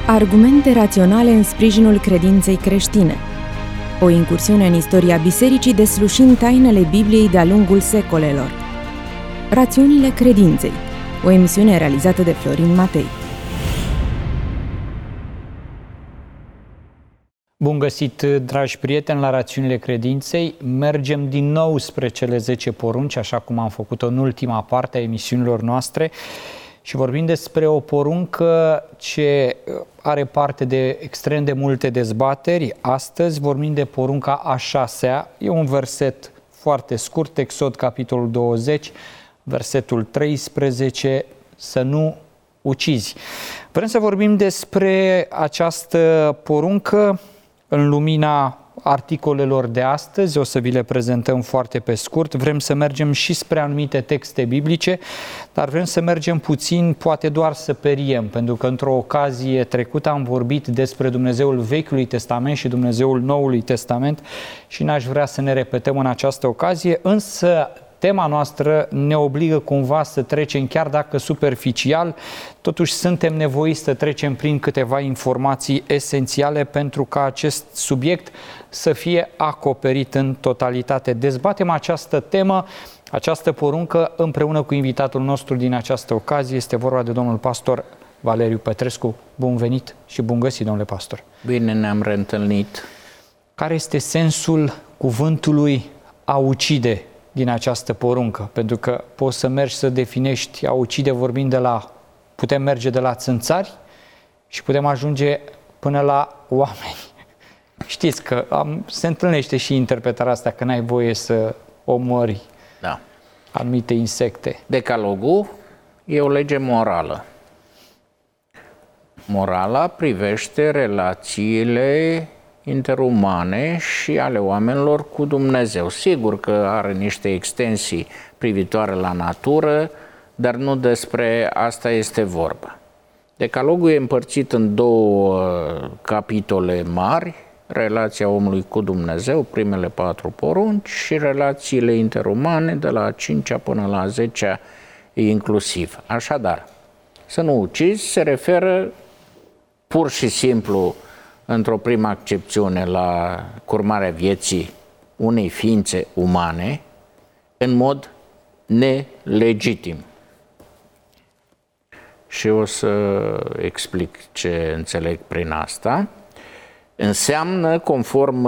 Argumente raționale în sprijinul credinței creștine. O incursiune în istoria bisericii deslușind tainele Bibliei de-a lungul secolelor. Rațiunile credinței. O emisiune realizată de Florin Matei. Bun găsit, dragi prieteni, la Rațiunile Credinței. Mergem din nou spre cele 10 porunci, așa cum am făcut-o în ultima parte a emisiunilor noastre, și vorbim despre o poruncă ce are parte de extrem de multe dezbateri. Astăzi vorbim de porunca a 6-a. E un verset foarte scurt, Exod, capitolul 20, versetul 13, să nu ucizi. Vrem să vorbim despre această poruncă în lumina articolelor de astăzi, o să vi le prezentăm foarte pe scurt. Vrem să mergem și spre anumite texte biblice, dar vrem să mergem puțin, poate doar să periem, pentru că într-o ocazie trecută am vorbit despre Dumnezeul Vechiului Testament și Dumnezeul Noului Testament și n-aș vrea să ne repetăm în această ocazie, însă tema noastră ne obligă cumva să trecem, chiar dacă superficial, totuși suntem nevoiți să trecem prin câteva informații esențiale pentru ca acest subiect să fie acoperit în totalitate. Dezbatem această temă, această poruncă, împreună cu invitatul nostru din această ocazie. Este vorba de domnul pastor Valeriu Petrescu. Bun venit și bun găsit, domnule pastor. Bine ne-am reîntâlnit. Care este sensul cuvântului a ucide din această poruncă? Pentru că poți să mergi să definești a ucide vorbind de la, putem merge de la țânțari și putem ajunge până la oameni. Știți că se întâlnește și interpretarea asta că n-ai voie să omori anumite insecte. Decalogul e o lege morală. Morala privește relațiile interumane și ale oamenilor cu Dumnezeu. Sigur că are niște extensii privitoare la natură, dar nu despre asta este vorba. Decalogul e împărțit în două capitole mari: relația omului cu Dumnezeu, primele 4 porunci, și relațiile interumane de la 5-a până la 10-a inclusiv. Așadar, să nu ucizi se referă pur și simplu, într-o primă accepțiune, la curmarea vieții unei ființe umane în mod nelegitim. Și o să explic ce înțeleg prin asta. Înseamnă, conform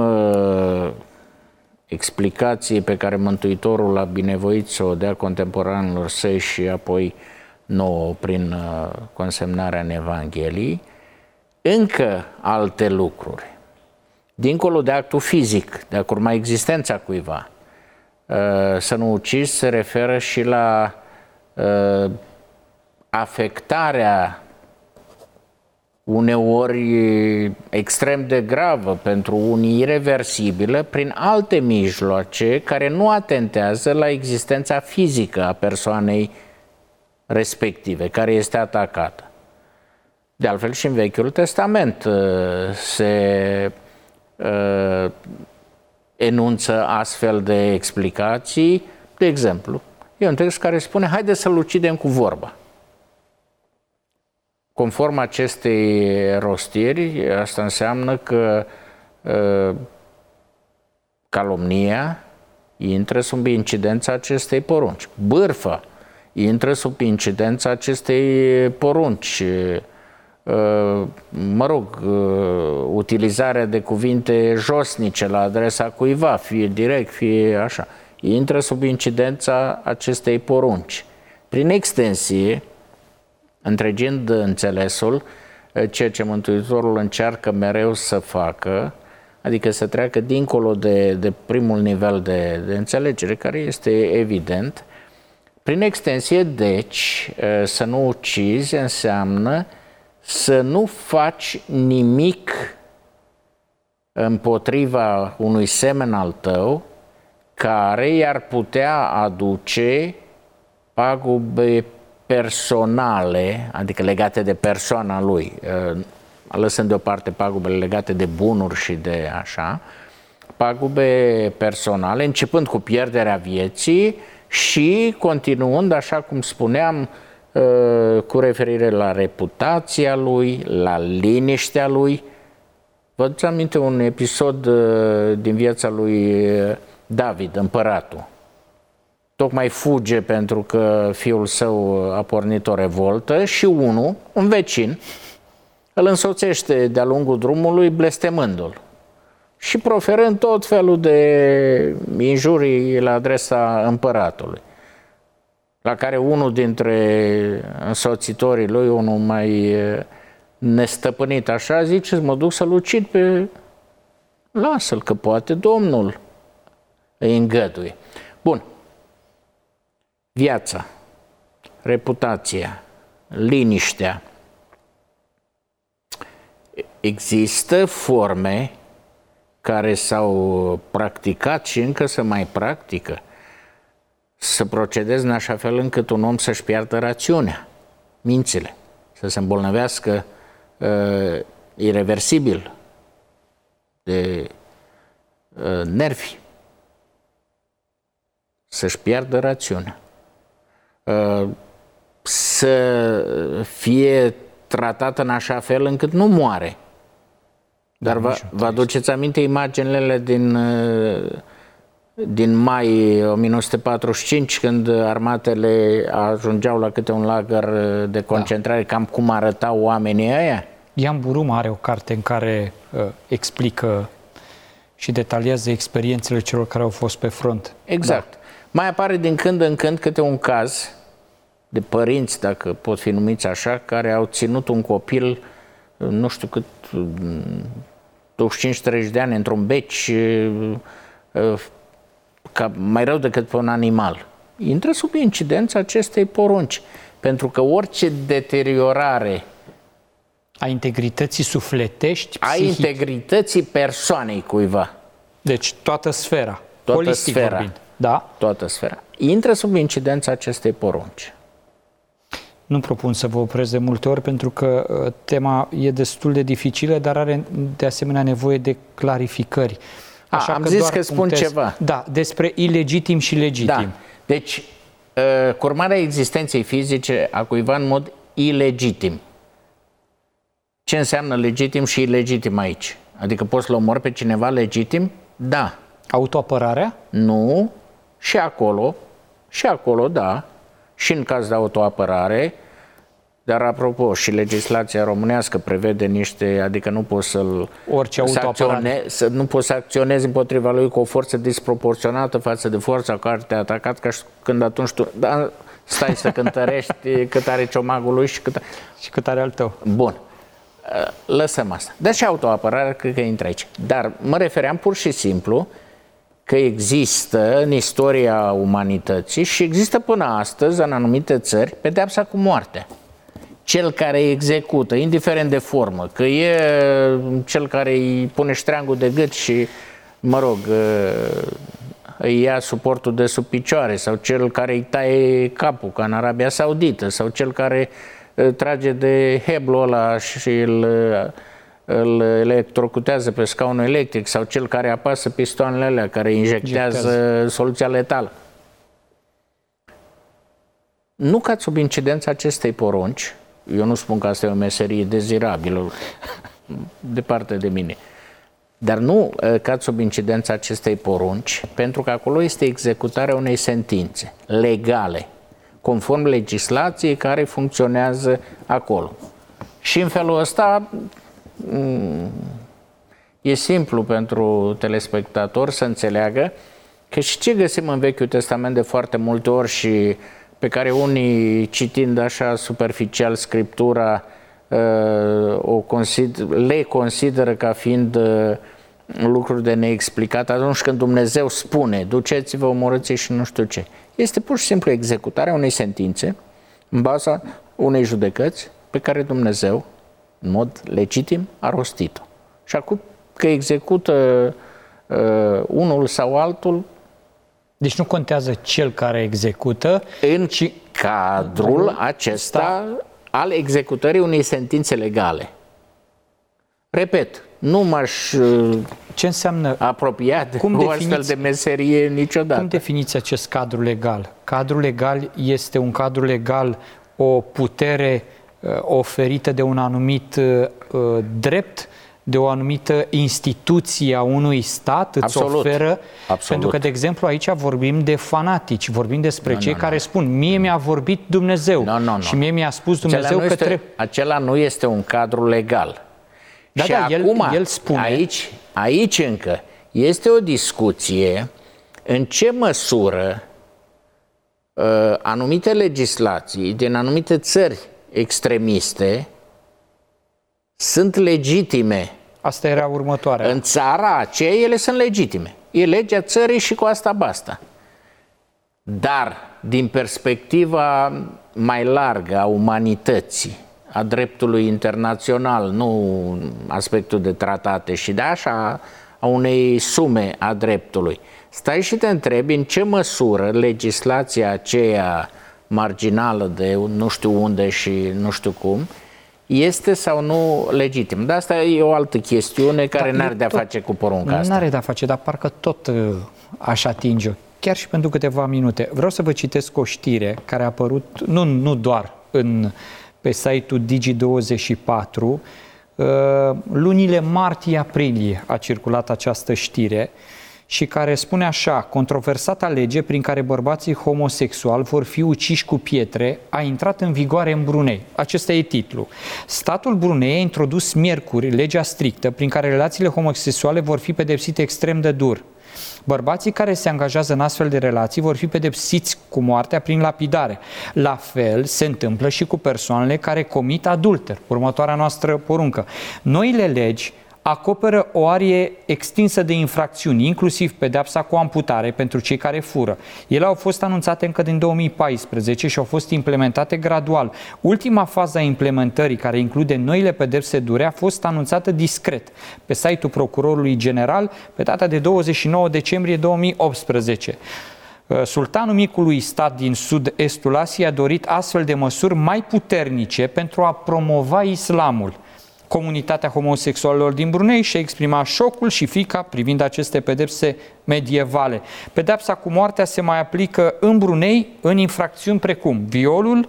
explicației pe care Mântuitorul a binevoit să o dea contemporanilor săi și apoi nouă prin consemnarea în Evanghelii, încă alte lucruri, dincolo de actul fizic, de a curma existența cuiva. Să nu ucizi se referă și la afectarea uneori extrem de gravă, pentru unii ireversibilă, prin alte mijloace care nu atentează la existența fizică a persoanei respective, care este atacată. De altfel și în Vechiul Testament se enunță astfel de explicații. De exemplu, e un text care spune: haideți să-l ucidem cu vorba. Conform acestei rostiri, asta înseamnă că calomnia intră sub incidența acestei porunci. Bârfa intră sub incidența acestei porunci. Utilizarea de cuvinte josnice la adresa cuiva, fie direct, fie așa, intră sub incidența acestei porunci. Prin extensie, întregind înțelesul, ceea ce Mântuitorul încearcă mereu să facă, adică să treacă dincolo de primul nivel de înțelegere, care este evident. Prin extensie, deci, să nu ucizi înseamnă să nu faci nimic împotriva unui semen al tău care i-ar putea aduce pagube personale, adică legate de persoana lui, lăsând deoparte pagubele legate de bunuri și de așa, pagube personale, începând cu pierderea vieții și continuând, așa cum spuneam, cu referire la reputația lui, la liniștea lui. Vă aduceți aminte un episod din viața lui David, împăratul. Tocmai fuge pentru că fiul său a pornit o revoltă și un vecin, îl însoțește de-a lungul drumului blestemându-l și proferând tot felul de injurii la adresa împăratului. La care unul dintre însoțitorii lui, unul mai nestăpânit așa, zice: mă duc să-l ucid pe... Lasă-l, că poate Domnul îi îngăduie. Bun. Viața, reputația, liniștea. Există forme care s-au practicat și încă se mai practică să procedezi în așa fel încât un om să-și piardă rațiunea, mințile, să se îmbolnăvească ireversibil de nervi, să-și piardă rațiunea, să fie tratat în așa fel încât nu moare. Dar vă aduceți aminte imaginele din mai 1945, când armatele ajungeau la câte un lagăr de concentrare, cam cum arătau oamenii ăia? Ian Burum are o carte în care explică și detaliază experiențele celor care au fost pe front. Exact. Da. Mai apare din când în când câte un caz de părinți, dacă pot fi numiți așa, care au ținut un copil, nu știu cât, 25-30 de ani într-un beci, ca mai rău decât pe un animal. Intră sub incidența acestei porunci, pentru că orice deteriorare a integrității sufletești, a integrității persoanei cuiva. Deci toată sfera, toată holistic sfera, vorbind. Da? Toată sfera. Intră sub incidența acestei porunci. Nu propun să vă opresc de multe ori, pentru că tema e destul de dificilă, dar are de asemenea nevoie de clarificări. Așa am zis că spun ceva. Da, despre ilegitim și legitim. Da. Deci, cu urmarea existenței fizice a cuiva în mod ilegitim. Ce înseamnă legitim și ilegitim aici? Adică poți să-l omori pe cineva legitim? Da. Autoapărarea? Nu. Și acolo, da. Și în caz de autoapărare, dar apropo, și legislația românească prevede niște, adică nu poți nu poți să acționezi împotriva lui cu o forță disproporționată față de forța care te-a atacat, ca și când atunci tu stai să cântărești cât are ciomagul lui și cât are al tău. Bun. Lăsăm asta. Dar și autoapărarea cred că intră aici. Dar mă refeream pur și simplu că există în istoria umanității și există până astăzi în anumite țări pedeapsa cu moartea. Cel care execută, indiferent de formă, că e cel care îi pune ștreangul de gât și, mă rog, îi ia suportul de sub picioare, sau cel care îi taie capul, ca în Arabia Saudită, sau cel care trage de heblul ăla și îl electrocutează pe scaunul electric, sau cel care apasă pistoanele alea care injectează soluția letală. Nu cați sub incidența acestei porunci. Eu nu spun că asta e o meserie dezirabilă, departe de mine. Dar nu cați sub incidența acestei porunci, pentru că acolo este executarea unei sentințe legale, conform legislației care funcționează acolo. Și în felul ăsta e simplu pentru telespectator să înțeleagă că și ce găsim în Vechiul Testament de foarte multe ori și pe care unii, citind așa superficial Scriptura, le consideră ca fiind lucruri de neexplicat atunci când Dumnezeu spune: duceți-vă, omorâți și nu știu ce. Este pur și simplu executarea unei sentințe în baza unei judecăți pe care Dumnezeu, în mod legitim, a rostit-o. Și acum că execută unul sau altul, deci nu contează cel care execută, în cadrul acesta al executării unei sentințe legale. Repet, nu m-aș apropia de o astfel de meserie niciodată. Cum definiți acest cadru legal? Cadrul legal este un cadru legal o putere oferită de un anumit drept, de o anumită instituție a unui stat, îți oferă, pentru că, de exemplu, aici vorbim de fanatici, vorbim despre cei care spun, mie mi-a vorbit Dumnezeu și mie mi-a spus Dumnezeu că trebuie... Acela nu este un cadru legal. Da, și da, acum, el spune... Aici încă este o discuție în ce măsură anumite legislații din anumite țări extremiste sunt legitime. Asta era următoarea. În țara aceea ele sunt legitime. E legea țării și cu asta basta. Dar din perspectiva mai largă a umanității, a dreptului internațional, nu aspectul de tratate și de așa, a unei sume a dreptului, stai și te întrebi în ce măsură legislația aceea marginală de nu știu unde și nu știu cum este sau nu legitim. Dar asta e o altă chestiune care n-are de-a face cu porunca asta. N-are de-a face, dar parcă tot aș atinge-o. Chiar și pentru câteva minute. Vreau să vă citesc o știre care a apărut nu doar pe site-ul Digi24. Lunile martie-aprilie a circulat această știre și care spune așa: controversata lege prin care bărbații homosexuali vor fi uciși cu pietre a intrat în vigoare în Brunei. Acesta e titlul. Statul Brunei a introdus miercuri legea strictă prin care relațiile homosexuale vor fi pedepsite extrem de dur. Bărbații care se angajează în astfel de relații vor fi pedepsiți cu moartea prin lapidare. La fel se întâmplă și cu persoanele care comit adulter. Următoarea noastră poruncă. Noile legi acoperă o arie extinsă de infracțiuni, inclusiv pedeapsa cu amputare pentru cei care fură. Ele au fost anunțate încă din 2014 și au fost implementate gradual. Ultima fază a implementării, care include noile pedepse dure, a fost anunțată discret pe site-ul Procurorului General pe data de 29 decembrie 2018. Sultanul Micului Stat din sud-estul Asiei a dorit astfel de măsuri mai puternice pentru a promova islamul. Comunitatea homosexualilor din Brunei și-a exprimat șocul și frica privind aceste pedepse medievale. Pedepsa cu moartea se mai aplică în Brunei în infracțiuni precum violul,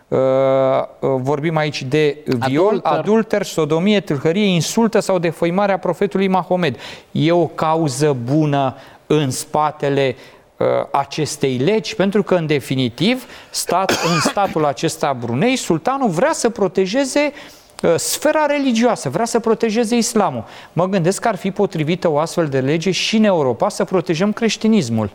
vorbim aici de viol, adulter, sodomie, tâlhărie, insultă sau defăimarea profetului Mahomed. E o cauză bună în spatele acestei legi, pentru că, în definitiv, în statul acesta Brunei, sultanul vrea să protejeze sfera religioasă, vrea să protejeze islamul. Mă gândesc că ar fi potrivită o astfel de lege și în Europa să protejăm creștinismul.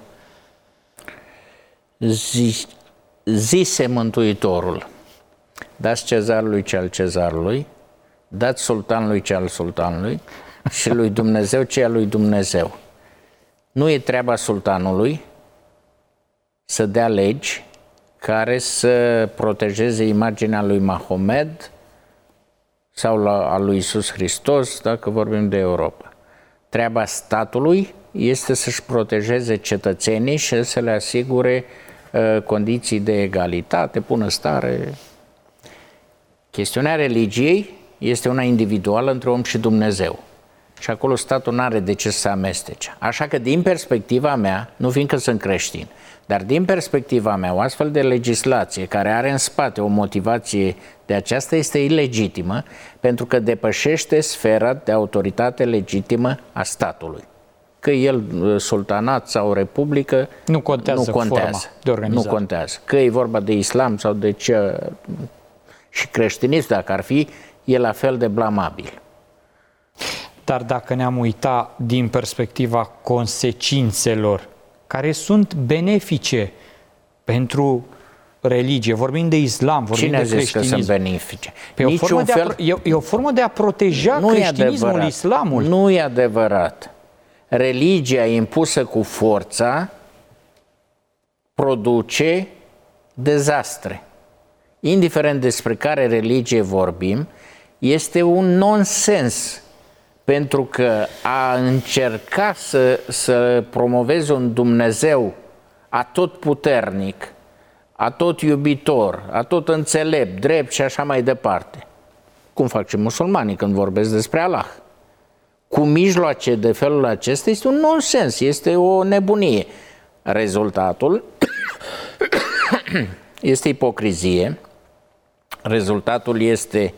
Zise Mântuitorul: dați cezarului ce al cezarului, dați sultanului ce al sultanului și lui Dumnezeu ce al lui Dumnezeu. Nu e treaba sultanului să dea legi care să protejeze imaginea lui Mahomed sau a lui Iisus Hristos, dacă vorbim de Europa. Treaba statului este să-și protejeze cetățenii și să le asigure condiții de egalitate, bunăstare. Chestiunea religiei este una individuală între om și Dumnezeu. Și acolo statul nu are de ce să se amestece. Așa că, din perspectiva mea, nu fiindcă sunt creștin, dar din perspectiva mea, o astfel de legislație care are în spate o motivație de aceasta este ilegitimă, pentru că depășește sfera de autoritate legitimă a statului. Că el sultanat sau republică nu contează. Forma de organizare. Nu contează. Că e vorba de islam sau de ce și creștinism, dacă ar fi, e la fel de blamabil. Dar dacă ne-am uitat din perspectiva consecințelor care sunt benefice pentru religie, vorbim de islam, vorbim de creștinism. Cine a zis că sunt benefice? E o formă de a proteja creștinismul, islamul. Nu e adevărat. Religia impusă cu forța produce dezastre. Indiferent despre care religie vorbim, este un nonsens. Pentru că a încerca să promoveze un Dumnezeu atotputernic, atot iubitor, atot înțelept, drept și așa mai departe, cum fac și musulmanii când vorbesc despre Allah, cu mijloace de felul acesta, este un nonsens, este o nebunie. Rezultatul este ipocrizie, rezultatul este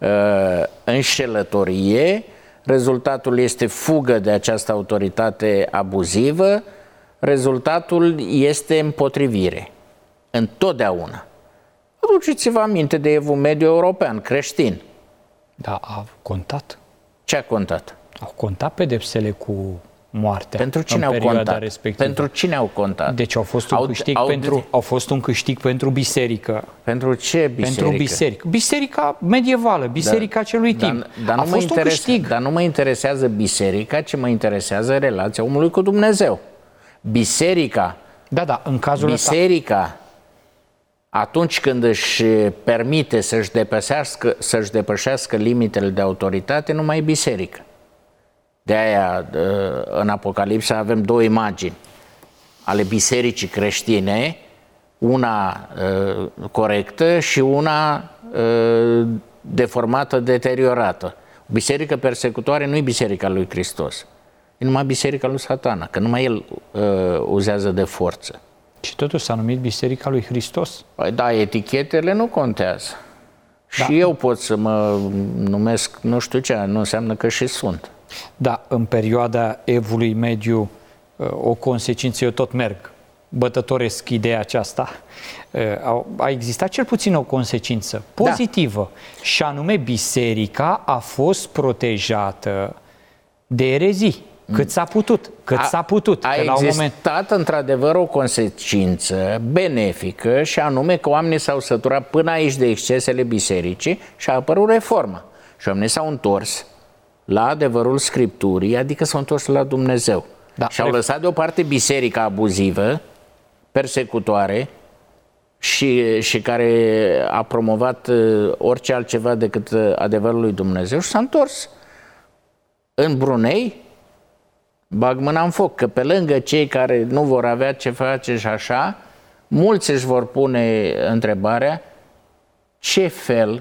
înșelătorie, rezultatul este fugă de această autoritate abuzivă, rezultatul este împotrivire. Întotdeauna. Aduceți-vă aminte de Evul Mediu European, creștin. Da, a contat. Ce a contat? Au contat pedepsele cu moartea. Pentru cine au contat? Respectivă. Pentru cine au contat? Deci au fost un câștig pentru biserică. Pentru ce biserică? Pentru biserică. Biserica medievală, biserica acelui timp. A fost un câștig. Dar nu mă interesează biserica, ci mă interesează relația omului cu Dumnezeu. Biserica. Da, în cazul ăsta. Atunci când își permite să-și depășească limitele de autoritate, nu mai e biserică. De aia, în Apocalipsa avem două imagini ale bisericii creștine, una corectă și una deformată, deteriorată. Biserică persecutoare nu e biserica lui Hristos, e numai biserica lui Satana, că numai el uzează de forță. Și totuși s-a numit Biserica lui Hristos? Păi da, etichetele nu contează. Da. Și eu pot să mă numesc nu știu ce, nu înseamnă că și sunt. Da, în perioada Evului Mediu, o consecință, eu tot merg, bătătoresc ideea aceasta, a existat cel puțin o consecință pozitivă, și anume biserica a fost protejată de erezii. Cât s-a putut. A existat într-adevăr o consecință benefică, și anume că oamenii s-au săturat până aici de excesele bisericii și a apărut reforma. Și oamenii s-au întors la adevărul Scripturii, adică s-au întors la Dumnezeu. Da, și au lăsat deoparte biserica abuzivă, persecutoare și care a promovat orice altceva decât adevărul lui Dumnezeu și s-a întors. În Brunei, bag mâna în foc, că pe lângă cei care nu vor avea ce face și așa, mulți își vor pune întrebarea: ce fel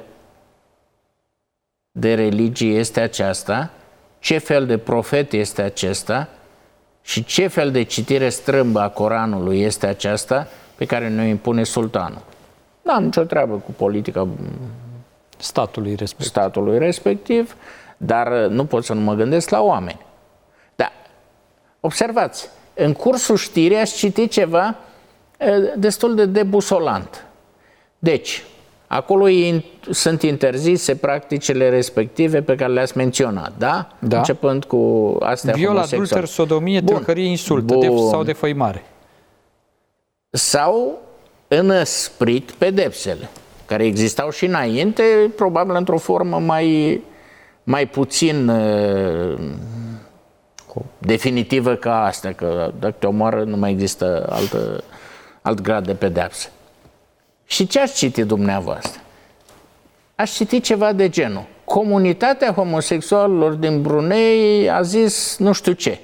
de religie este aceasta, ce fel de profet este acesta și ce fel de citire strâmbă a Coranului este aceasta pe care ne impune sultanul. N-am nicio treabă cu politica statului respectiv, dar nu pot să nu mă gândesc la oameni. Da, observați, în cursul știrii aș citi ceva destul de debusolant. Deci, acolo sunt interzise practicile respective pe care le-ați menționat, da? Da. Începând cu astea viol, adulter, sodomie, tâlhărie, insultă sau defăimare. S-au înăsprit pedepsele, care existau și înainte, probabil într-o formă mai puțin definitivă ca astea, că dacă te omoară nu mai există alt grad de pedeapsă. Și ce ați citit dumneavoastră? Aș citi ceva de genul: comunitatea homosexualilor din Brunei a zis nu știu ce.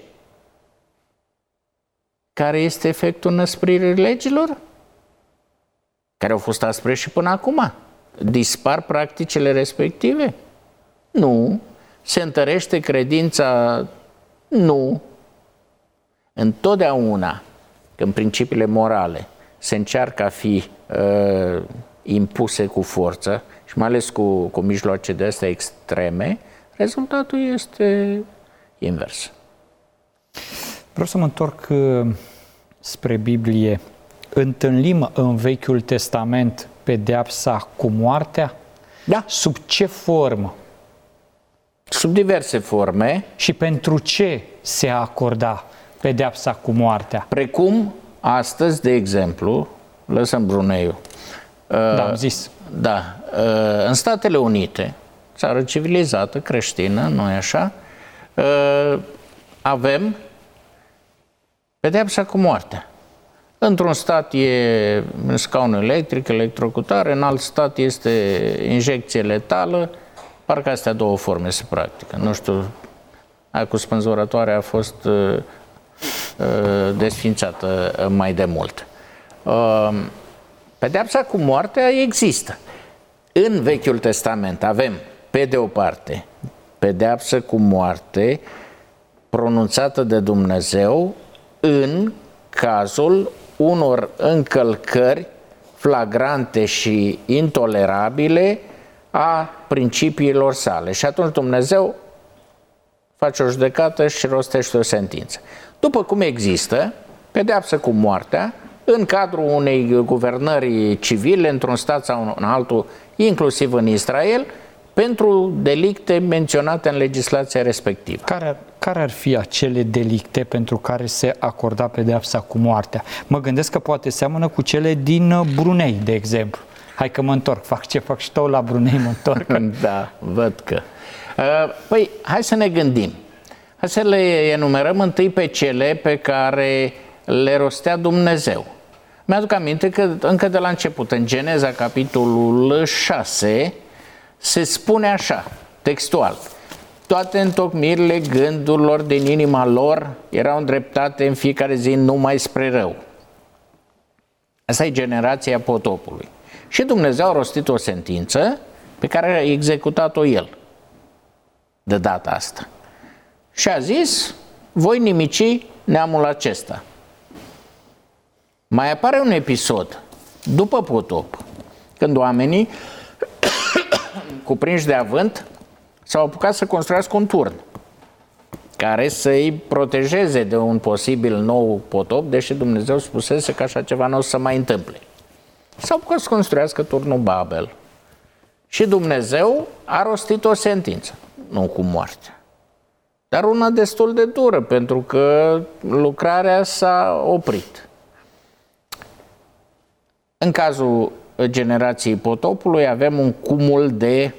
Care este efectul înăspririi legilor? Care au fost aspre și până acum. Dispar practicile respective? Nu. Se întărește credința? Nu. Întotdeauna când principiile morale se încearcă a fi impuse cu forță și mai ales cu mijloace de astea extreme, rezultatul este invers. Vreau să mă întorc spre Biblie. Întâlnim în Vechiul Testament pedeapsa cu moartea? Da. Sub ce formă? Sub diverse forme. Și pentru ce se acorda pedeapsa cu moartea? Precum astăzi, de exemplu, lăsăm Bruneiul. Da, am zis. Da. În Statele Unite, țară civilizată, creștină, nu-i așa, avem pedeapsa cu moartea. Într-un stat e scaun electric, electrocutare, în alt stat este injecție letală, parcă astea două forme se practică. Nu știu, aia cu spânzurătoare a fost desființată mai de mult. Pedeapsa cu moartea există. În Vechiul Testament avem, pe de o parte, pedeapsă cu moarte pronunțată de Dumnezeu în cazul unor încălcări flagrante și intolerabile a principiilor sale. Și atunci Dumnezeu face o judecată și rostește o sentință. După cum există pedeapsă cu moartea în cadrul unei guvernări civile într-un stat sau în altul, inclusiv în Israel, pentru delicte menționate în legislația respectivă. Care ar fi acele delicte pentru care se acorda pedeapsa cu moartea? Mă gândesc că poate seamănă cu cele din Brunei, de exemplu. Hai că mă întorc, fac ce fac și tu la Brunei, mă întorc. Da, văd că. Păi, hai să ne gândim. Hai să le enumerăm întâi pe cele pe care le rostea Dumnezeu. Mi-aduc aminte că încă de la început, în Geneza, capitolul 6, se spune așa, textual: toate întocmirile gândurilor din inima lor erau îndreptate în fiecare zi numai spre rău. Asta e generația potopului. Și Dumnezeu a rostit o sentință pe care a executat-o El de data asta. Și a zis: voi nimici neamul acesta. Mai apare un episod după potop, când oamenii cuprinși de avânt s-au apucat să construiască un turn care să-i protejeze de un posibil nou potop, deși Dumnezeu spusese că așa ceva nu o să mai întâmple. S-au apucat să construiască turnul Babel și Dumnezeu a rostit o sentință, nu cu moartea, dar una destul de dură, pentru că lucrarea s-a oprit. În cazul generației potopului avem un cumul de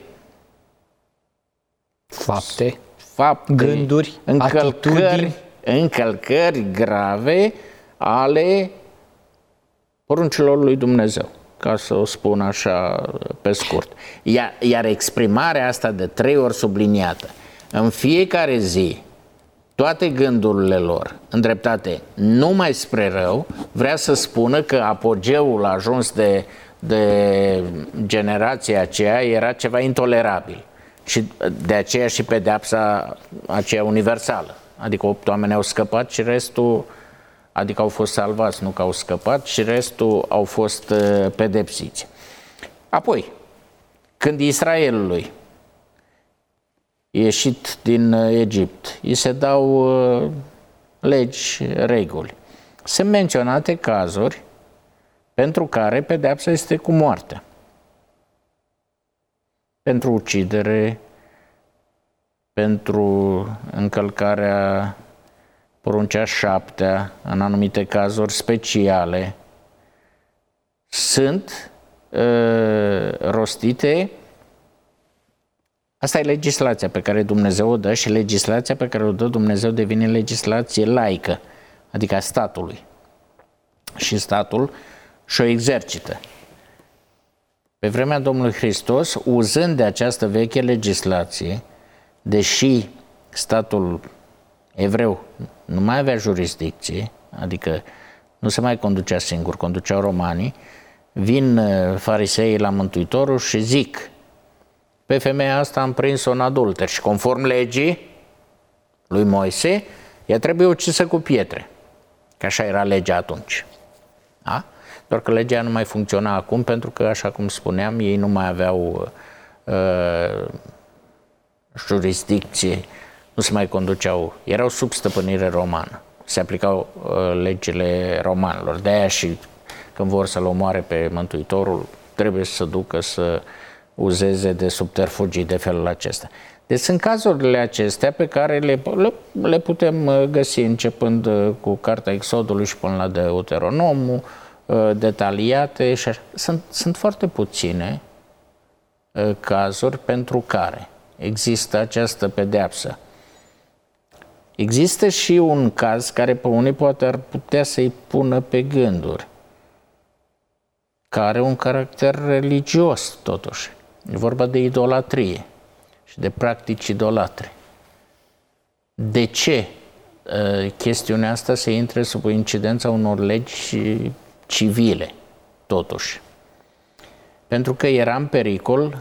fapte, gânduri, încălcări grave ale poruncilor lui Dumnezeu, ca să o spun așa pe scurt. Iar exprimarea asta de 3 ori subliniată, în fiecare zi, toate gândurile lor îndreptate numai spre rău, vrea să spună că apogeul ajuns de generația aceea era ceva intolerabil. Și de aceea și pedeapsa aceea universală. Adică 8 oameni au scăpat și restul, adică au fost salvați, nu că au scăpat, și restul au fost pedepsiți. Apoi, când Israelului ieșit din Egipt, îi se dau legi, reguli, sunt menționate cazuri pentru care pedeapsa este cu moartea. Pentru ucidere, pentru încălcarea poruncea 7-a, în anumite cazuri speciale, sunt rostite. Asta e legislația pe care Dumnezeu o dă și legislația pe care o dă Dumnezeu devine legislație laică, adică a statului. Și statul și-o exercită. Pe vremea Domnului Hristos, uzând de această veche legislație, deși statul evreu nu mai avea jurisdicție, adică nu se mai conducea singur, conduceau romanii, vin fariseii la Mântuitorul și zic: pe femeia asta am prins-o în adulter și conform legii lui Moise, ea trebuie ucisă cu pietre, că așa era legea atunci. Da? Doar că legea nu mai funcționa acum, pentru că, așa cum spuneam, ei nu mai aveau jurisdicție, nu se mai conduceau, erau sub stăpânire romană, se aplicau legile romanilor. De-aia și când vor să-l omoare pe Mântuitorul, trebuie să ducă să uzeze de subterfugii de felul acesta. Deci sunt cazurile acestea pe care le putem găsi începând cu Cartea Exodului și până la Deuteronomul, detaliate și așa. Sunt foarte puține cazuri pentru care există această pedeapsă. Există și un caz care pe unii poate ar putea să-i pună pe gânduri, care are un caracter religios totuși. E vorba de idolatrie și de practici idolatre. De ce chestiunea asta se intre sub incidența unor legi civile, totuși? Pentru că era în pericol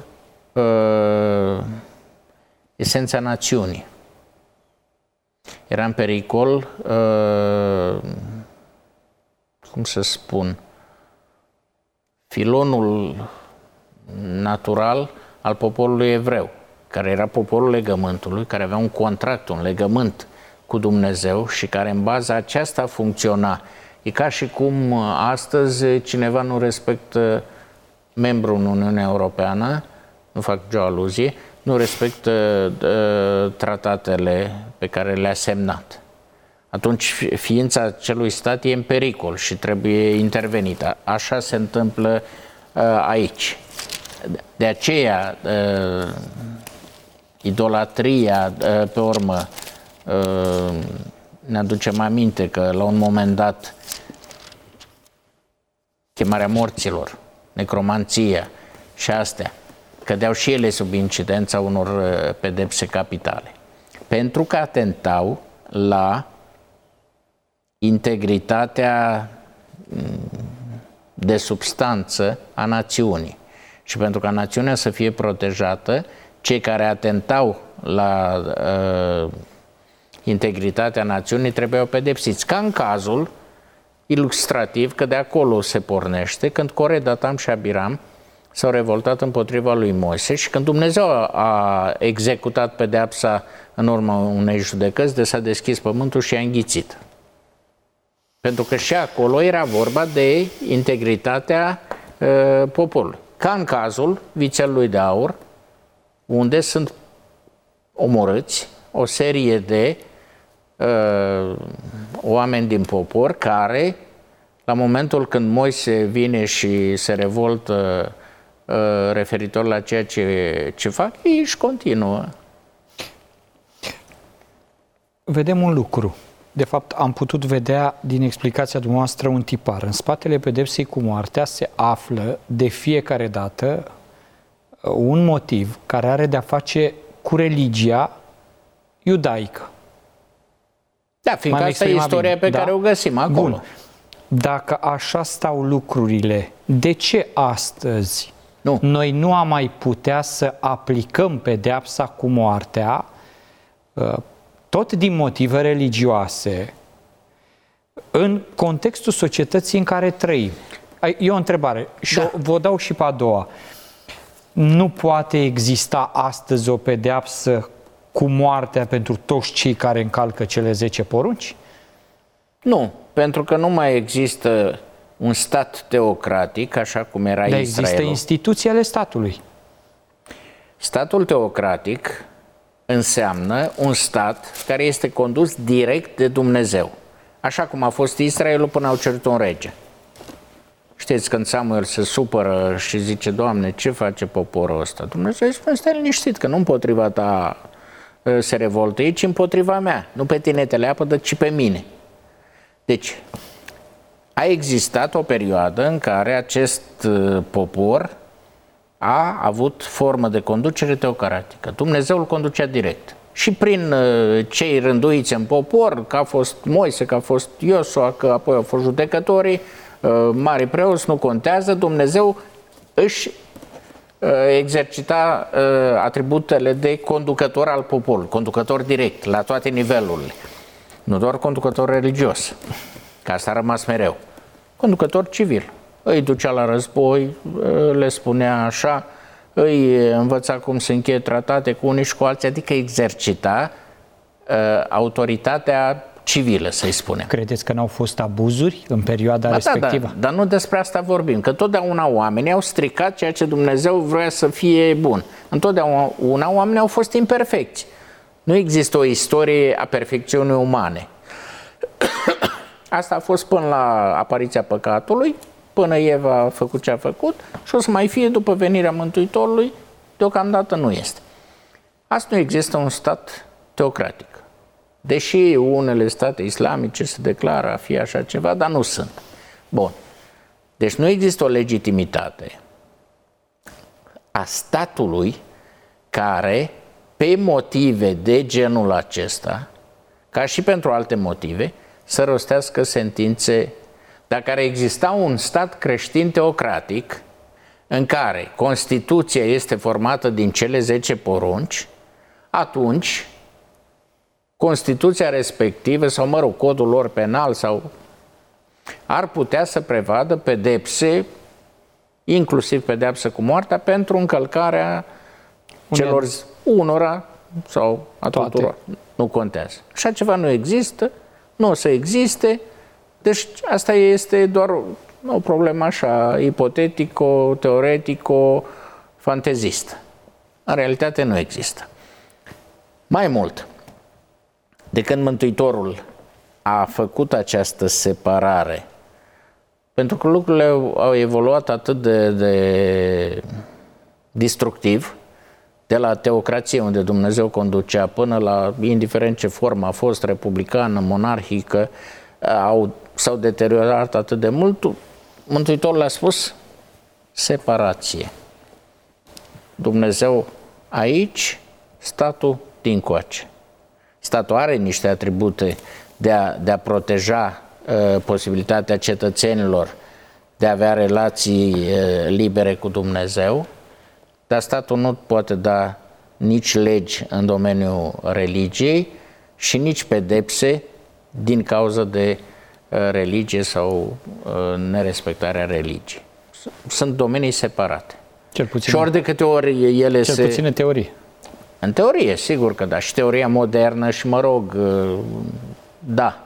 esența națiunii. Era în pericol, cum să spun, filonul natural al poporului evreu, care era poporul legământului, care avea un contract, un legământ cu Dumnezeu și care în baza aceasta funcționa. E ca și cum astăzi cineva nu respectă membrul în Uniunea Europeană, nu fac nicio aluzie, nu respectă tratatele pe care le-a semnat. Atunci ființa acelui stat e în pericol și trebuie intervenită. Așa se întâmplă aici. De aceea, idolatria, pe urmă, ne aducem aminte că la un moment dat chemarea morților, necromanția și astea, cădeau și ele sub incidența unor pedepse capitale. Pentru că atentau la integritatea de substanță a națiunii. Și pentru ca națiunea să fie protejată, cei care atentau la integritatea națiunii trebuiau pedepsiți. Ca în cazul ilustrativ, că de acolo se pornește, când Core, Datam și Abiram s-au revoltat împotriva lui Moise și când Dumnezeu a executat pedeapsa în urma unei judecăți, de s-a deschis pământul și a înghițit. Pentru că și acolo era vorba de integritatea poporului. Ca în cazul vițelului de aur, unde sunt omorâți o serie de oameni din popor care, la momentul când Moise vine și se revoltă referitor la ceea ce fac, ei își continuă. Vedem un lucru. De fapt, am putut vedea din explicația dumneavoastră un tipar. În spatele pedepsei cu moartea se află de fiecare dată un motiv care are de-a face cu religia iudaică. Da, fiindcă asta e istoria pe care o găsim acolo. Bun. Dacă așa stau lucrurile, de ce astăzi noi nu am mai putea să aplicăm pedeapsa cu moartea tot din motive religioase, în contextul societății în care trăim? E o întrebare și vă dau și pe a doua. Nu poate exista astăzi o pedeapsă cu moartea pentru toți cei care încalcă cele 10 porunci? Nu, pentru că nu mai există un stat teocratic, așa cum era Israelul. Există instituții ale statului. Statul teocratic înseamnă un stat care este condus direct de Dumnezeu. Așa cum a fost Israelul până au cerut un rege. Știți, când Samuel se supără și zice: Doamne, ce face poporul ăsta? Dumnezeu îi spune: stai liniștit, că nu împotriva ta se revoltă, ci împotriva mea. Nu pe tine te leapădă, ci pe mine. Deci, a existat o perioadă în care acest popor a avut formă de conducere teocratică. Dumnezeu îl conducea direct. Și prin cei rânduiți în popor, că a fost Moise, că a fost Iosua, că apoi au fost judecătorii, mari preoți, nu contează, Dumnezeu își exercita atributele de conducător al poporului, conducător direct, la toate nivelurile. Nu doar conducător religios, că asta a rămas mereu. Conducător civil. Îi ducea la război, le spunea așa, îi învăța cum se încheie tratate cu unii și cu alții, adică exercita autoritatea civilă, să-i spunem. Credeți că n-au fost abuzuri în perioada respectivă? Da, dar nu despre asta vorbim, că totdeauna oamenii au stricat ceea ce Dumnezeu vrea să fie bun. Întotdeauna oamenii au fost imperfecți. Nu există o istorie a perfecțiunii umane. Asta a fost până la apariția păcatului, până Eva a făcut ce a făcut și o să mai fie după venirea Mântuitorului, deocamdată nu este. Asta nu există un stat teocratic. Deși unele state islamice se declară a fi așa ceva, dar nu sunt. Bun. Deci nu există o legitimitate a statului care, pe motive de genul acesta, ca și pentru alte motive, să rostească sentințe. Dacă ar exista un stat creștin teocratic în care Constituția este formată din cele 10 porunci, atunci Constituția respectivă, sau mă rog, codul lor penal, sau ar putea să prevadă pedepse inclusiv pedeapsă cu moartea, pentru încălcarea celor unora sau a tuturor. Nu contează. Așa ceva nu există, nu o să existe, deci asta este doar o problemă așa ipotetico, teoretico, fantezistă. În realitate nu există. Mai mult, de când Mântuitorul a făcut această separare, pentru că lucrurile au evoluat atât de destructiv, de la teocrație, unde Dumnezeu conducea, până la, indiferent ce formă a fost, republicană, monarhică, s-au deteriorat atât de mult, Mântuitorul a spus separație. Dumnezeu aici, statul dincoace. Statul are niște atribute de a proteja posibilitatea cetățenilor de a avea relații libere cu Dumnezeu, dar statul nu poate da nici legi în domeniul religiei și nici pedepse din cauza de religie sau nerespectarea religiei. Sunt domenii separate. Cel puțin. Și ori de câte ori ele cel puțin în teorie. În teorie, sigur că da. Și teoria modernă și, mă rog, da.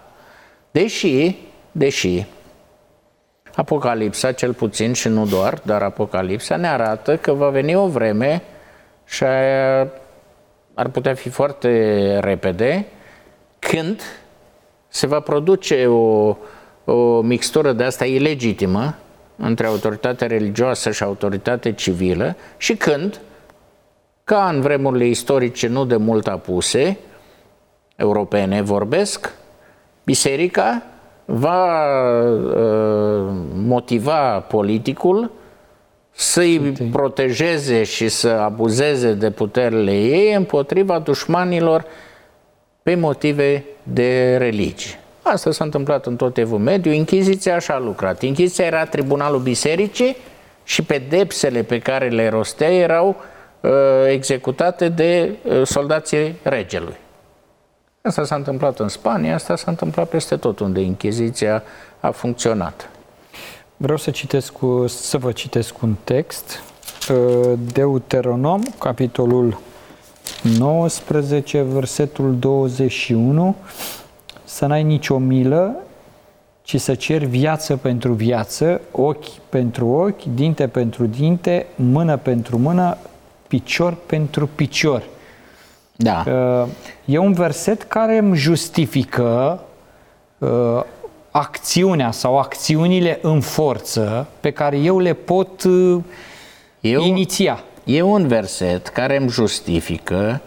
Deși Apocalipsa, cel puțin și nu doar, dar Apocalipsa ne arată că va veni o vreme și ar putea fi foarte repede, când se va produce o mixtură de asta ilegitimă între autoritate religioasă și autoritate civilă și când, ca în vremurile istorice nu de mult apuse, europene vorbesc, biserica va motiva politicul să-i protejeze și să abuzeze de puterile ei împotriva dușmanilor pe motive de religie. Asta s-a întâmplat în tot Evul Mediu. Inchiziția așa a lucrat. Inchiziția era tribunalul bisericii și pedepsele pe care le rostea erau executate de soldații regelui. Asta s-a întâmplat în Spania, asta s-a întâmplat peste tot unde Inchiziția a funcționat. Vreau să vă citesc un text, Deuteronom, capitolul 19, versetul 21, să n-ai nicio milă, ci să ceri viață pentru viață, ochi pentru ochi, dinte pentru dinte, mână pentru mână, picior pentru picior. Da. E un verset care îmi justifică acțiunea sau acțiunile în forță pe care eu le pot iniția. E un verset care îmi justifică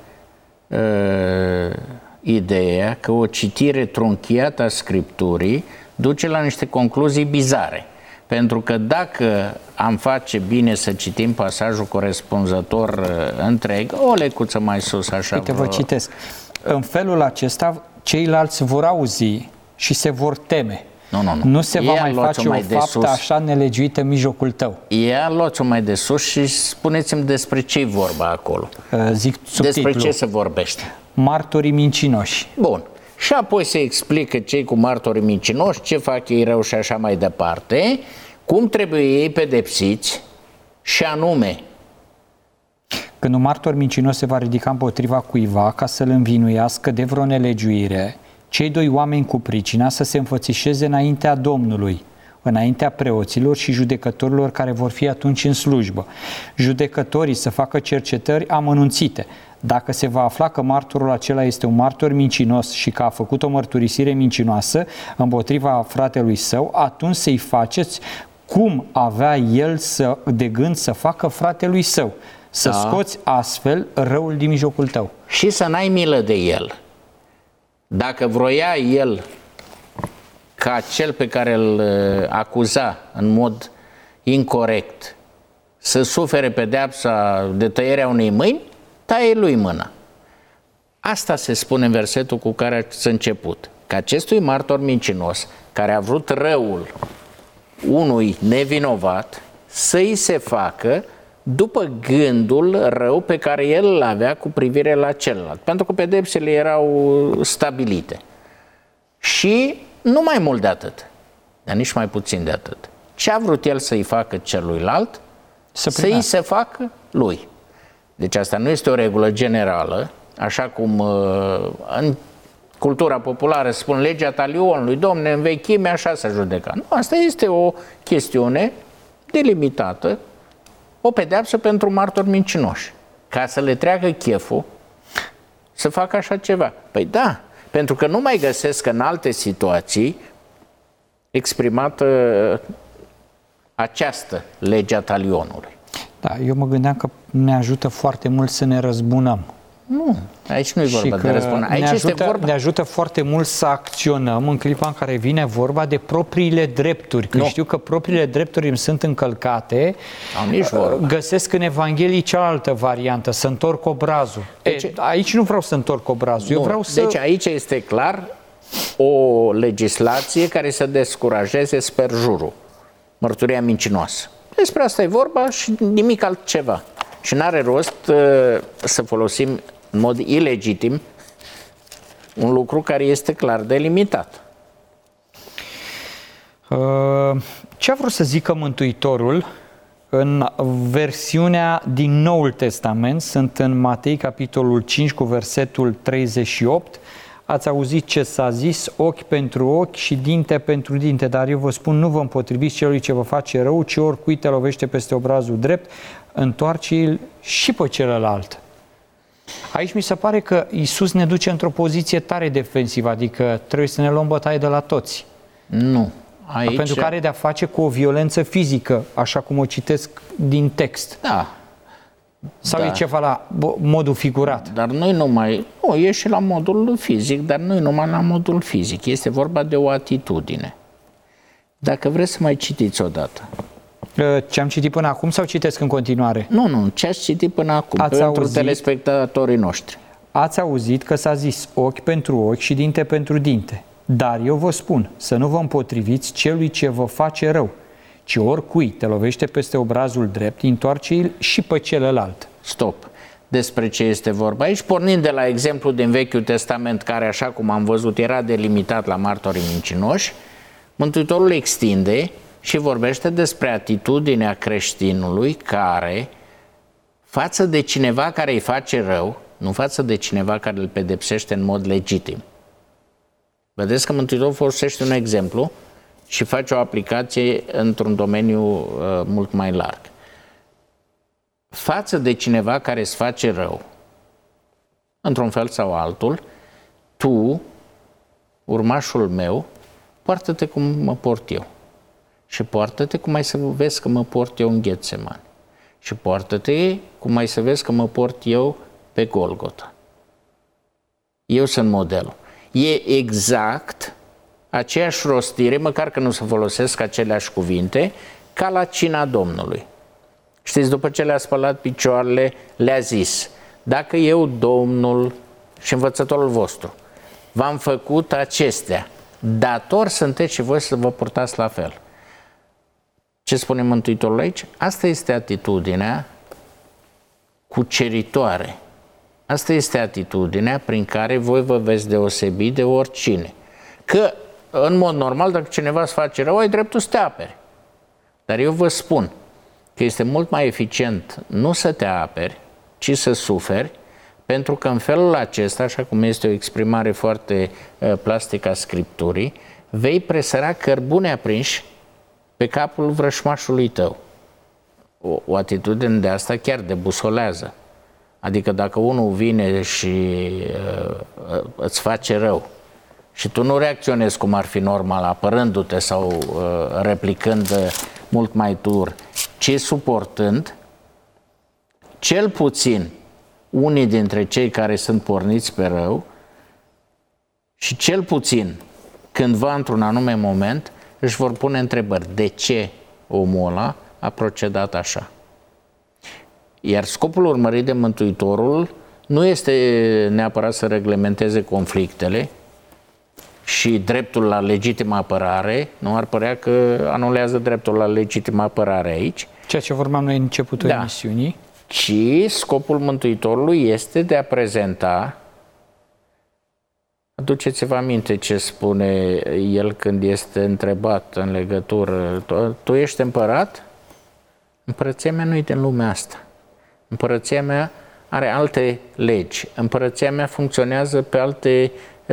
ideea că o citire trunchiată a Scripturii duce la niște concluzii bizare. Pentru că dacă am face bine să citim pasajul corespunzător întreg, o lecuță mai sus, așa. Uite, vă citesc. În felul acesta, ceilalți vor auzi și se vor teme. Nu se va mai face o faptă așa nelegiuită în mijlocul tău. Luați-o mai de sus și spuneți-mi despre ce-i vorba acolo. Zic subtitlu. Despre ce se vorbește? Martorii mincinoși. Bun. Și apoi se explică cei cu martorii mincinoși, ce fac ei rău și așa mai departe, cum trebuie ei pedepsiți și anume. Când un martor mincinos se va ridica împotriva cuiva ca să-l învinuiască de vreo nelegiuire, cei doi oameni cu pricina să se înfățișeze înaintea Domnului, înaintea preoților și judecătorilor care vor fi atunci în slujbă. Judecătorii să facă cercetări amănunțite. Dacă se va afla că martorul acela este un martor mincinos și că a făcut o mărturisire mincinoasă împotriva fratelui său, atunci să-i faceți cum avea el de gând să facă fratelui său, să scoți astfel răul din mijlocul tău. Și să n-ai milă de el. Dacă vroia el ca cel pe care îl acuza în mod incorect să sufere pedeapsa de tăierea unei mâini, taie lui mâna. Asta se spune în versetul cu care ați început. Că acestui martor mincinos, care a vrut răul unui nevinovat, să-i se facă după gândul rău pe care el îl avea cu privire la celălalt. Pentru că pedepsele erau stabilite. Și nu mai mult de atât, dar nici mai puțin de atât. Ce a vrut el să-i facă celuilalt, să îi se facă lui. Deci asta nu este o regulă generală, așa cum în cultura populară spun legea talionului, domne, în vechime așa se judeca. Nu, asta este o chestiune delimitată, o pedeapsă pentru martori mincinoși. Ca să le treacă cheful să facă așa ceva. Păi da, pentru că nu mai găsesc în alte situații exprimată această lege a talionului. Da, eu mă gândeam că ne ajută foarte mult să ne răzbunăm. Nu, aici nu e vorba de răzbunare. Aici ne ajută foarte mult să acționăm în clipa în care vine vorba de propriile drepturi. Când știu că propriile drepturi îmi sunt încălcate, găsesc în Evanghelie cealaltă variantă, să întorc obrazul. Deci, aici nu vreau să întorc obrazul. Eu vreau să... Deci aici este clar o legislație care să descurajeze sperjurul, mărturia mincinoasă. Despre asta e vorba și nimic altceva. Și n-are rost să folosim în mod ilegitim un lucru care este clar delimitat. Ce a vrut să zică Mântuitorul în versiunea din Noul Testament? Sunt în Matei, capitolul 5, cu versetul 38. Ați auzit ce s-a zis, ochi pentru ochi și dinte pentru dinte, dar eu vă spun, nu vă împotriviți celui ce vă face rău, ci oricui te lovește peste obrazul drept, întoarce-l și pe celălalt. Aici mi se pare că Iisus ne duce într-o poziție tare defensivă, adică trebuie să ne luăm bătaie de la toți. Nu. Aici... Pentru că are de-a face cu o violență fizică, așa cum o citesc din text. Da. Sau e ceva la modul figurat? Dar e și la modul fizic, dar nu e numai la modul fizic. Este vorba de o atitudine. Dacă vreți să mai citiți odată. Ce am citit până acum sau citesc în continuare? Nu, ce ați citit până acum, pentru telespectatorii noștri. Ați auzit că s-a zis ochi pentru ochi și dinte pentru dinte. Dar eu vă spun să nu vă împotriviți celui ce vă face rău, ci oricui te lovește peste obrazul drept, întoarce-l și pe celălalt. Stop! Despre ce este vorba aici? Pornind de la exemplu din Vechiul Testament, care, așa cum am văzut, era delimitat la martorii mincinoși, Mântuitorul extinde și vorbește despre atitudinea creștinului care, față de cineva care îi face rău, nu față de cineva care îl pedepsește în mod legitim. Vedeți că Mântuitorul folosește un exemplu și face o aplicație într-un domeniu mult mai larg. Față de cineva care îți face rău, într-un fel sau altul, tu, urmașul meu, poartă-te cum mă port eu. Și poartă-te cum ai să vezi că mă port eu în Ghetsemani. Și poartă-te cum ai să vezi că mă port eu pe Golgota. Eu sunt modelul. E exact aceeași rostire, măcar că nu se folosesc aceleași cuvinte, ca la cina Domnului. Știți, după ce le-a spălat picioarele, le-a zis: dacă eu, Domnul și învățătorul vostru, v-am făcut acestea, dator sunteți și voi să vă purtați la fel. Ce spune Mântuitorul aici? Asta este atitudinea cuceritoare. Asta este atitudinea prin care voi vă veți deosebi de oricine. Că, în mod normal, dacă cineva îți face rău, ai dreptul să te aperi. Dar eu vă spun că este mult mai eficient nu să te aperi, ci să suferi, pentru că în felul acesta, așa cum este o exprimare foarte plastică a Scripturii, vei presăra cărbune aprinși pe capul vrășmașului tău. O atitudine de asta chiar debusolează. Adică dacă unul vine și îți face rău și tu nu reacționezi cum ar fi normal, apărându-te sau replicând mult mai dur, ci suportând, cel puțin unii dintre cei care sunt porniți pe rău și cel puțin cândva într-un anume moment își vor pune întrebări. De ce omul ăla a procedat așa? Iar scopul urmărit de Mântuitorul nu este neapărat să reglementeze conflictele și dreptul la legitimă apărare, nu ar părea că anulează dreptul la legitimă apărare aici. Ceea ce vorbeam noi în începutul emisiunii. Ci scopul Mântuitorului este de a prezenta. Aduceți-vă aminte ce spune el când este întrebat în legătură. Tu ești împărat? Împărăția mea nu e din lumea asta. Împărăția mea are alte legi. Împărăția mea funcționează pe alte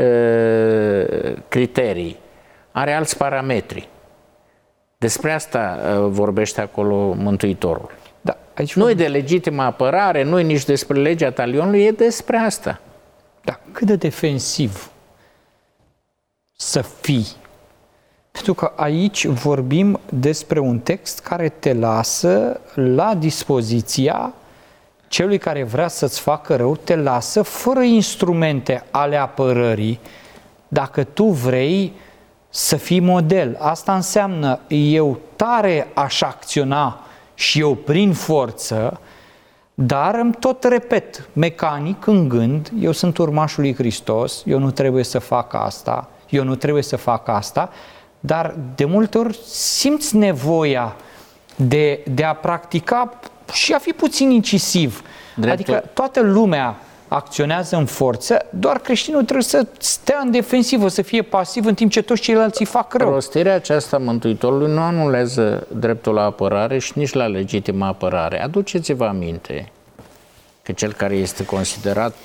criterii. Are alți parametri. Despre asta vorbește acolo Mântuitorul. Da, aici nu e de legitimă apărare, nu e nici despre legea talionului, e despre asta. Da, cât de defensiv să fii. Pentru că aici vorbim despre un text care te lasă la dispoziția celui care vrea să-ți facă rău, te lasă fără instrumente ale apărării, dacă tu vrei să fii model. Asta înseamnă eu tare aș acționa și eu prin forță, dar îmi tot repet, mecanic, în gând, eu sunt urmașul lui Hristos, eu nu trebuie să fac asta, eu nu trebuie să fac asta, dar de multe ori simți nevoia de a practica și a fi puțin incisiv. Adică toată lumea acționează în forță, doar creștinul trebuie să stea în defensivă, să fie pasiv, în timp ce toți ceilalți îi fac rău. Rostirea aceasta Mântuitorului nu anulează dreptul la apărare și nici la legitimă apărare. Aduceți-vă aminte că cel care este considerat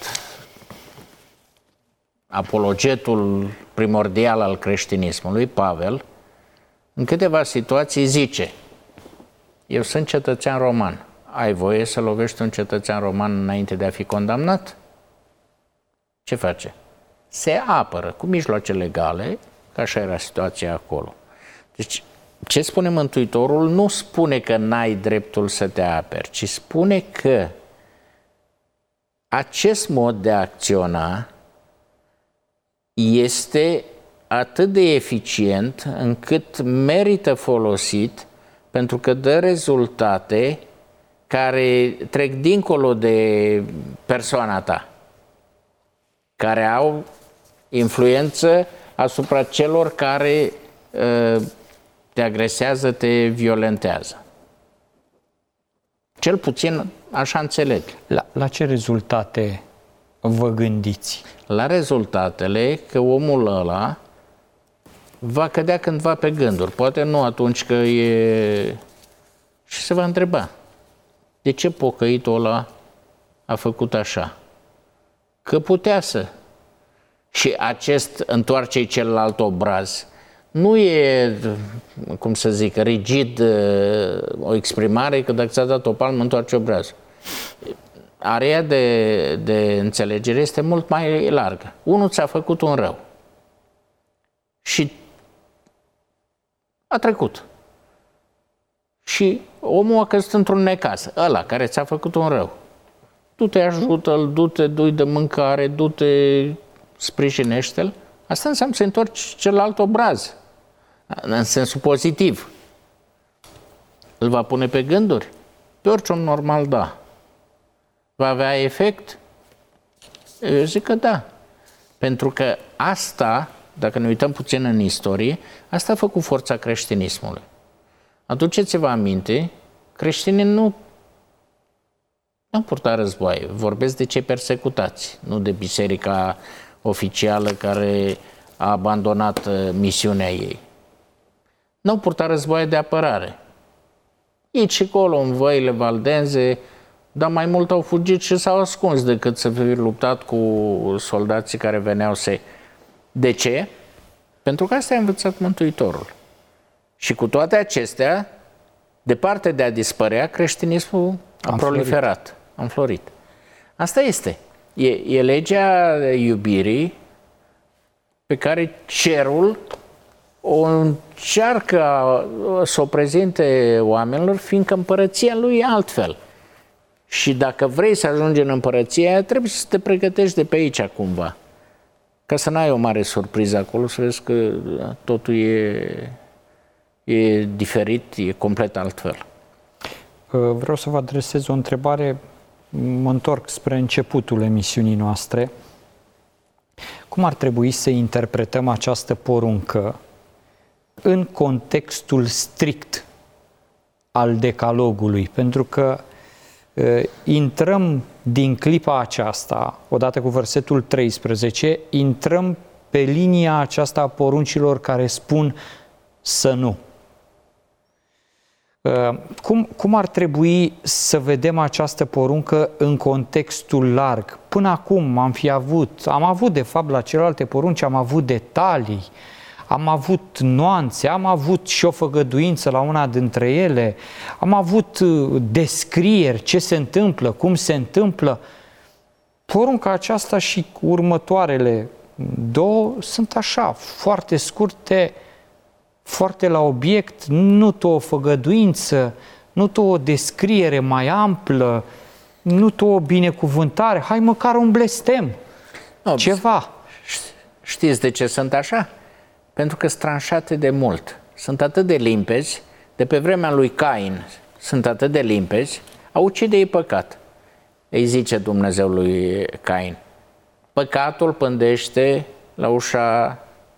apologetul primordial al creștinismului, Pavel, în câteva situații zice: eu sunt cetățean roman. Ai voie să lovești un cetățean roman înainte de a fi condamnat? Ce face? Se apără cu mijloace legale, că așa era situația acolo. Deci, ce spune Mântuitorul? Nu spune că n-ai dreptul să te aperi, ci spune că acest mod de a acționa este atât de eficient încât merită folosit, pentru că dă rezultate care trec dincolo de persoana ta, care au influență asupra celor care te agresează, te violentează. Cel puțin așa înțeleg. La ce rezultate vă gândiți? La rezultatele că omul ăla va cădea cândva pe gânduri. Poate nu atunci că e... Și se va întreba: de ce pocăitul ăla a făcut așa? Că putea să. Și acest întoarce celălalt obraz nu e, cum să zic, rigid o exprimare că dacă ți-a dat o palmă, întoarce obrazul. Area de înțelegere este mult mai largă. Unul ți-a făcut un rău și a trecut. Și omul a căzut într-un necaz. Ăla care ți-a făcut un rău, du-te, ajută-l, du-te, du-i de mâncare, du-te, sprijinește-l. Asta înseamnă să întorci celălalt obraz, în sensul pozitiv. Îl va pune pe gânduri? Pe orice om normal, da. Va avea efect? Eu zic că da. Pentru că asta, dacă ne uităm puțin în istorie, asta a făcut forța creștinismului. Aduceți-vă aminte, creștinii nu au purtat războaie. Vorbesc de cei persecutați, nu de biserica oficială care a abandonat misiunea ei. Nu au purtat războaie de apărare. Aici și acolo, în văile valdenze, dar mai mult au fugit și s-au ascuns decât să fi luptat cu soldații care veneau să... De ce? Pentru că asta a învățat Mântuitorul. Și cu toate acestea, departe de a dispărea, creștinismul a proliferat, a înflorit. Asta este. E legea iubirii pe care cerul o încearcă să o prezinte oamenilor, fiindcă împărăția lui e altfel. Și dacă vrei să ajungi în împărăția aia, trebuie să te pregătești de pe aici cumva. Ca să n-ai o mare surpriză acolo, să vezi că totul e diferit, e complet altfel. Vreau să vă adresez o întrebare, mă întorc spre începutul emisiunii noastre. Cum ar trebui să interpretăm această poruncă în contextul strict al decalogului? Pentru că intrăm din clipa aceasta, odată cu versetul 13, intrăm pe linia aceasta a poruncilor care spun să nu. Cum ar trebui să vedem această poruncă în contextul larg? Până acum am avut de fapt la celelalte porunci, am avut detalii, am avut nuanțe, am avut și o făgăduință la una dintre ele, am avut descrieri, ce se întâmplă, cum se întâmplă. Porunca aceasta și următoarele două sunt așa, foarte scurte, foarte la obiect, nu o făgăduință, nu o descriere mai amplă, nu o binecuvântare, hai măcar un blestem, ceva. Știți de ce sunt așa? Pentru că sunt tranșate de mult. Sunt atât de limpezi, de pe vremea lui Cain sunt atât de limpezi, a ucide e păcat. Îi zice Dumnezeu lui Cain, păcatul pândește la ușa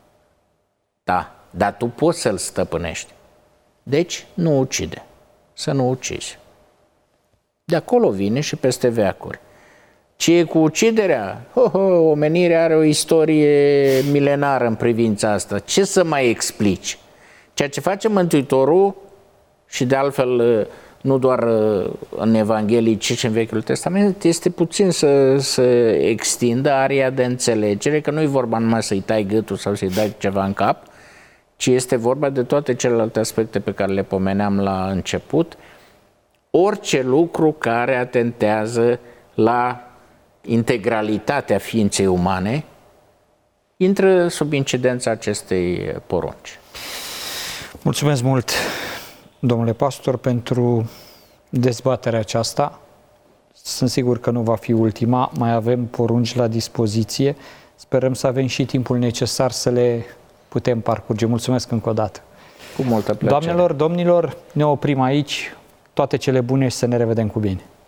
ta, dar tu poți să-l stăpânești. Deci nu ucide, să nu ucizi. De acolo vine și peste veacuri. Ce e cu uciderea? Omenirea are o istorie milenară în privința asta. Ce să mai explici? Ceea ce face Mântuitorul, și de altfel nu doar în Evanghelii, ci și în Vechiul Testament, este puțin să extindă aria de înțelegere, că nu e vorba numai să-i tai gâtul sau să-i dai ceva în cap, ci este vorba de toate celelalte aspecte pe care le pomeneam la început, orice lucru care atentează la integralitatea ființei umane intră sub incidența acestei porunci. Mulțumesc mult, domnule pastor, pentru dezbaterea aceasta. Sunt sigur că nu va fi ultima, mai avem porunci la dispoziție. Sperăm să avem și timpul necesar să le putem parcurge. Mulțumesc încă o dată. Cu multă plăcere. Doamnelor, domnilor, ne oprim aici. Toate cele bune și să ne revedem cu bine.